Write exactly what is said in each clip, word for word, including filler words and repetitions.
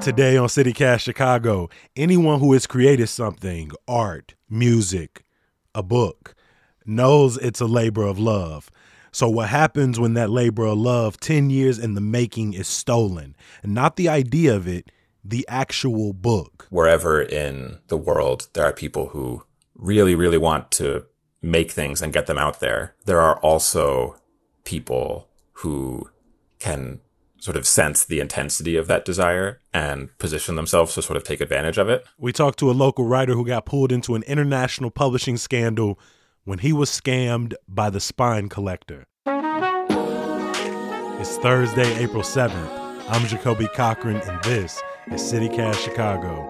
Today on CityCast Chicago, anyone who has created something, art, music, a book, knows it's a labor of love. So what happens when that labor of love, ten years in the making, is stolen? Not the idea of it, the actual book. Wherever in the world there are people who really, really want to make things and get them out there, there are also people who can sort of sense the intensity of that desire and position themselves to sort of take advantage of it. We talked to a local writer who got pulled into an international publishing scandal when he was scammed by the Spine Collector. It's Thursday, April seventh. I'm Jacoby Cochran, and this is CityCast Chicago.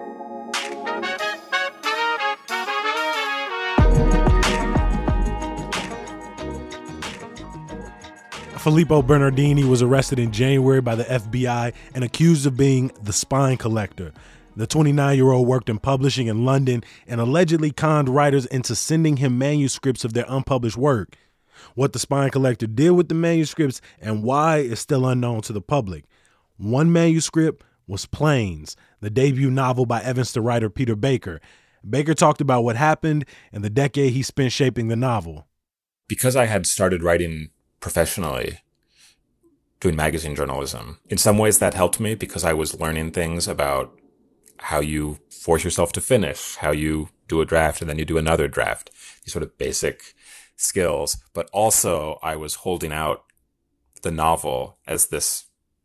Filippo Bernardini was arrested in January by the F B I and accused of being the Spine Collector. The twenty-nine-year-old worked in publishing in London and allegedly conned writers into sending him manuscripts of their unpublished work. What the Spine Collector did with the manuscripts and why is still unknown to the public. One manuscript was Planes, the debut novel by Evanston writer Peter Baker. Baker talked about what happened and the decade he spent shaping the novel. Because I had started writing professionally, doing magazine journalism, in some ways that helped me because I was learning things about how you force yourself to finish, how you do a draft and then you do another draft, these sort of basic skills. But also I was holding out the novel as this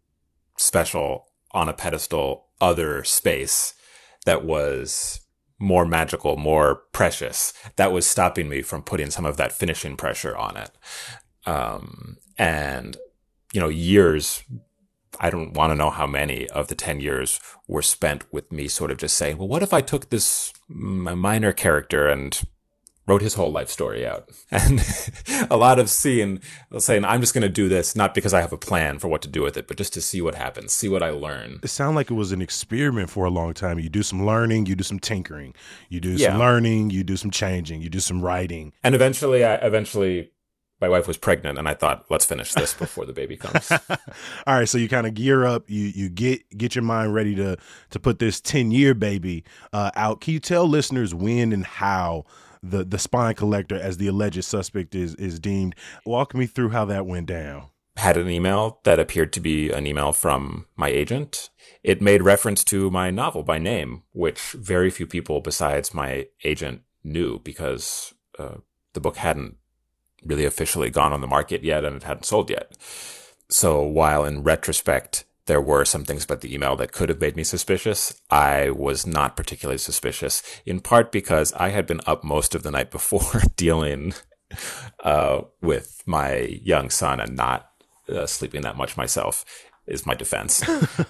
special, on a pedestal, other space that was more magical, more precious. That was stopping me from putting some of that finishing pressure on it. Um, and, you know, years, I don't want to know how many of the ten years were spent with me sort of just saying, well, what if I took this m- minor character and wrote his whole life story out? And a lot of seeing, saying, I'm just going to do this, not because I have a plan for what to do with it, but just to see what happens, see what I learn. It sounded like it was an experiment for a long time. You do some learning, you do some tinkering, you do Yeah. some learning, you do some changing, you do some writing. And eventually, I eventually... my wife was pregnant, and I thought, let's finish this before the baby comes. All right, so you kind of gear up, you you get get your mind ready to to put this ten-year baby uh, out. Can you tell listeners when and how the the Spine Collector, as the alleged suspect, is is deemed? Walk me through how that went down. Had an email that appeared to be an email from my agent. It made reference to my novel by name, which very few people besides my agent knew because uh, the book hadn't really officially gone on the market yet, and it hadn't sold yet. So while in retrospect, there were some things about the email that could have made me suspicious, I was not particularly suspicious, in part because I had been up most of the night before dealing uh, with my young son and not uh, sleeping that much myself, is my defense.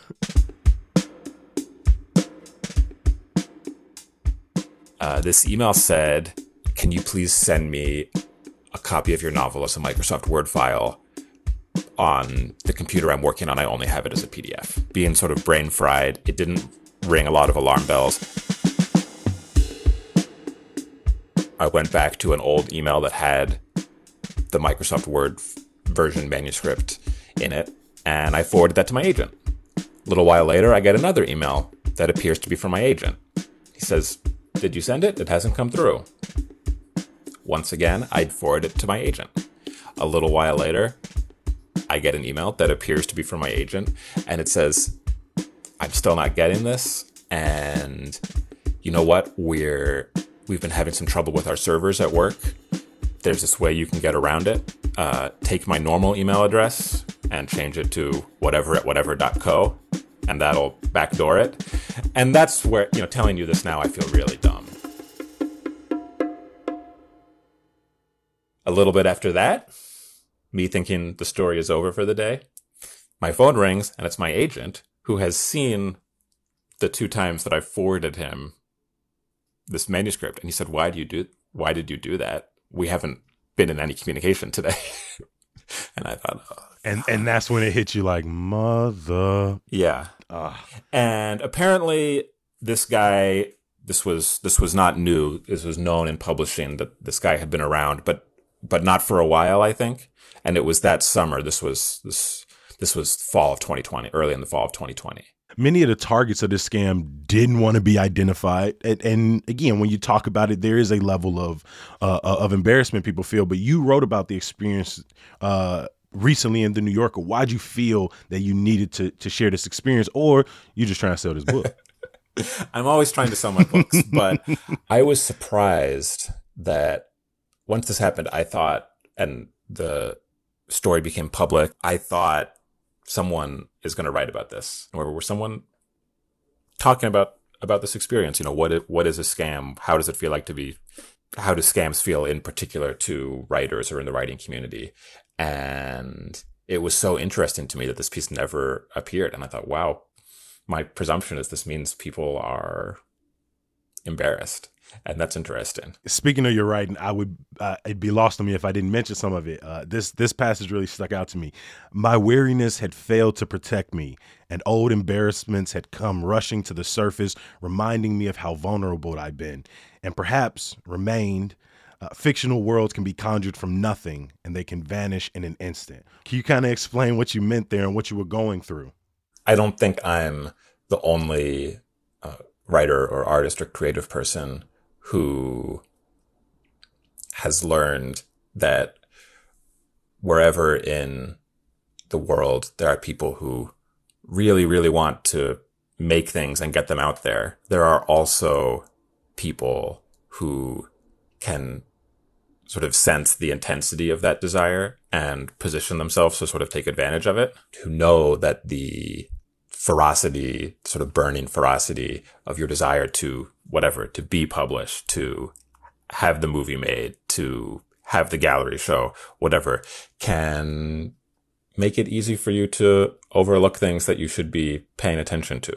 uh, this email said, can you please send me a copy of your novel as a Microsoft Word file on the computer I'm working on? I only have it as a P D F. Being sort of brain fried, it didn't ring a lot of alarm bells. I went back to an old email that had the Microsoft Word version manuscript in it, and I forwarded that to my agent. A little while later, I get another email that appears to be from my agent. He says, did you send it? It hasn't come through. Once again, I'd forward it to my agent. A little while later, I get an email that appears to be from my agent, and it says, I'm still not getting this, and you know what? We're, we've been having some trouble with our servers at work. There's this way you can get around it. Uh, take my normal email address and change it to whatever at whatever dot co, and that'll backdoor it. And that's where, you know, telling you this now, I feel really dumb. A little bit after that, me thinking the story is over for the day, my phone rings and it's my agent who has seen the two times that I forwarded him this manuscript. And he said, why do you do, why did you do that? We haven't been in any communication today. And I thought, oh, And and that's when it hit you like, mother. yeah. Uh. And apparently this guy, this was, this was not new. This was known in publishing that this guy had been around, but but not for a while, I think. And it was that summer. This was this this was fall of twenty twenty, early in the fall of twenty twenty. Many of the targets of this scam didn't want to be identified. And, and again, when you talk about it, there is a level of uh, of embarrassment people feel. But you wrote about the experience uh, recently in The New Yorker. Why'd you feel that you needed to to share this experience, or you just trying to sell this book? I'm always trying to sell my books, but I was surprised that once this happened, I thought, and the story became public, I thought someone is going to write about this, or were someone talking about about this experience. You know, what it, what is a scam? How does it feel like to be? How do scams feel in particular to writers or in the writing community? And it was so interesting to me that this piece never appeared, and I thought, wow. My presumption is this means people are embarrassed, and that's interesting. Speaking of your writing, I would uh, it'd be lost on me if I didn't mention some of it. Uh, this this passage really stuck out to me. My weariness had failed to protect me, and old embarrassments had come rushing to the surface, reminding me of how vulnerable I'd been, and perhaps remained. Uh, fictional worlds can be conjured from nothing, and they can vanish in an instant. Can you kind of explain what you meant there and what you were going through? I don't think I'm the only uh, writer or artist or creative person who has learned that wherever in the world there are people who really, really want to make things and get them out there, there are also people who can sort of sense the intensity of that desire and position themselves to sort of take advantage of it, who know that the ferocity, sort of burning ferocity of your desire to whatever, to be published, to have the movie made, to have the gallery show, whatever, can make it easy for you to overlook things that you should be paying attention to.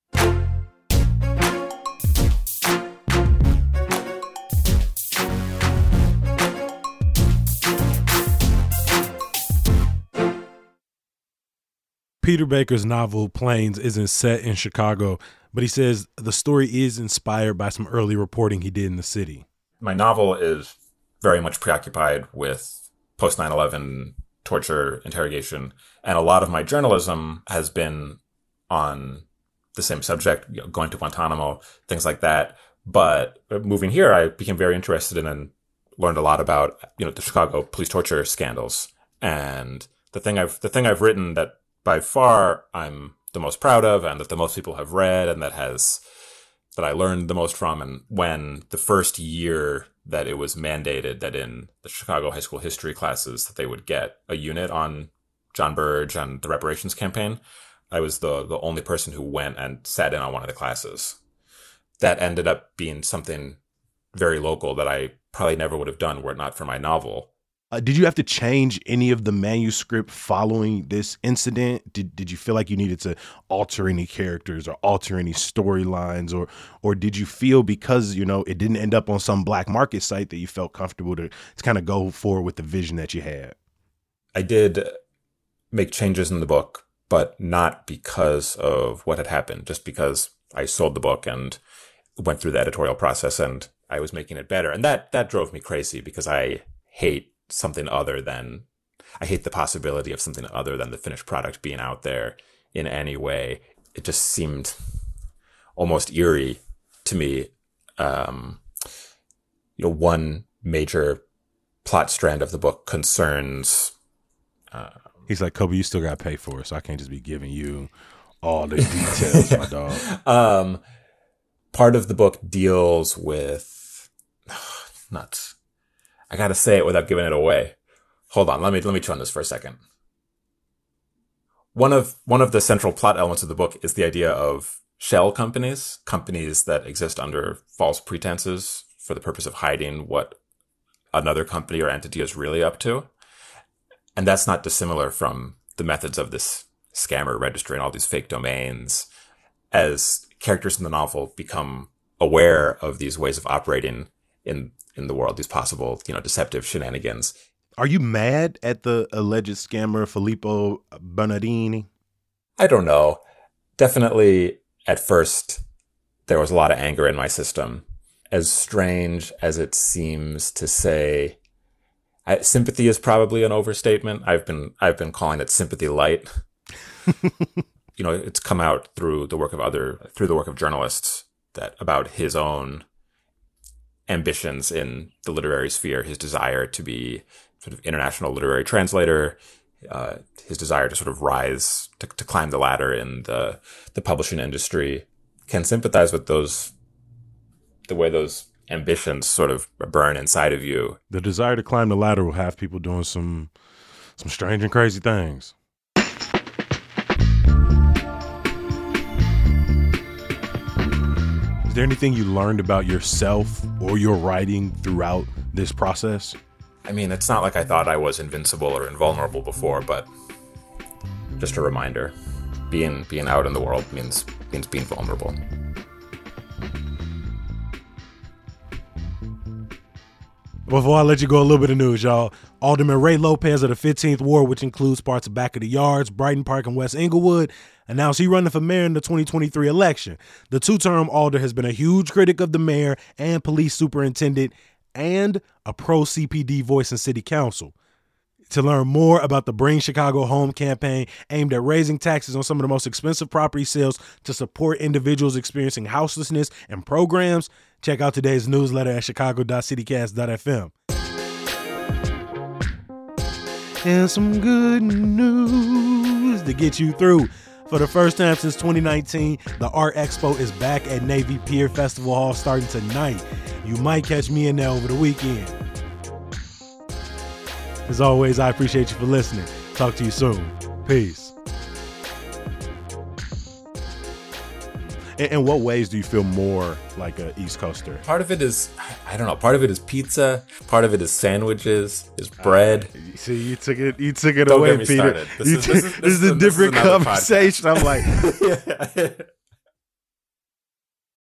Peter Baker's novel Planes isn't set in Chicago, but he says the story is inspired by some early reporting he did in the city. My novel is very much preoccupied with post nine eleven torture, interrogation, and a lot of my journalism has been on the same subject, you know, going to Guantanamo, things like that. But moving here, I became very interested in and learned a lot about, you know, the Chicago police torture scandals. And the thing I've the thing I've written that by far I'm the most proud of, and that the most people have read, and that has that I learned the most from. And when the first year that it was mandated that in the Chicago high school history classes that they would get a unit on John Burge and the reparations campaign, I was the the only person who went and sat in on one of the classes. That ended up being something very local that I probably never would have done were it not for my novel. Uh, did you have to change any of the manuscript following this incident? Did did you feel like you needed to alter any characters or alter any storylines, or or did you feel because, you know, it didn't end up on some black market site that you felt comfortable to, to kind of go forward with the vision that you had? I did make changes in the book, but not because of what had happened, just because I sold the book and went through the editorial process and I was making it better. And that that drove me crazy because I hate something other than, I hate the possibility of something other than the finished product being out there in any way. It just seemed almost eerie to me. Um, you know, one major plot strand of the book concerns. Uh, He's like, Kobe, you still got to pay for it, so I can't just be giving you all the details, my dog. Um, part of the book deals with, oh, nuts. I gotta say it without giving it away. Hold on, let me let me chew on this for a second. One of one of the central plot elements of the book is the idea of shell companies, companies that exist under false pretenses for the purpose of hiding what another company or entity is really up to. And that's not dissimilar from the methods of this scammer registering all these fake domains. As characters in the novel become aware of these ways of operating in in the world, these possible, you know, deceptive shenanigans. Are you mad at the alleged scammer Filippo Bernardini? I don't know. Definitely at first there was a lot of anger in my system. As strange as it seems to say, I, sympathy is probably an overstatement. I've been I've been calling it sympathy light. you know, it's come out through the work of other, through the work of journalists that about his own ambitions in the literary sphere, his desire to be sort of international literary translator, uh, his desire to sort of rise, to, to climb the ladder in the, the publishing industry. Can sympathize with those, the way those ambitions sort of burn inside of you. The desire to climb the ladder will have people doing some, some strange and crazy things. Is there anything you learned about yourself or your writing throughout this process? I mean, it's not like I thought I was invincible or invulnerable before, but just a reminder, being being out in the world means means being vulnerable. Before I let you go, a little bit of news, y'all. Alderman Ray Lopez of the fifteenth Ward, which includes parts of Back of the Yards, Brighton Park, and West Englewood, announced he's running for mayor in the twenty twenty-three election. The two-term alder has been a huge critic of the mayor and police superintendent and a pro-C P D voice in city council. To learn more about the Bring Chicago Home campaign aimed at raising taxes on some of the most expensive property sales to support individuals experiencing houselessness and programs, check out today's newsletter at chicago dot citycast dot f m. And some good news to get you through. For the first time since twenty nineteen, the Art Expo is back at Navy Pier Festival Hall starting tonight. You might catch me in there over the weekend. As always, I appreciate you for listening. Talk to you soon. Peace. In, in what ways do you feel more like an East Coaster? Part of it is, I don't know, part of it is pizza. Part of it is sandwiches, is bread. Uh, see, you took it, you took it Don't away, get me Peter. started. This You is, t- this is, this this is a this different is another conversation. podcast. I'm like...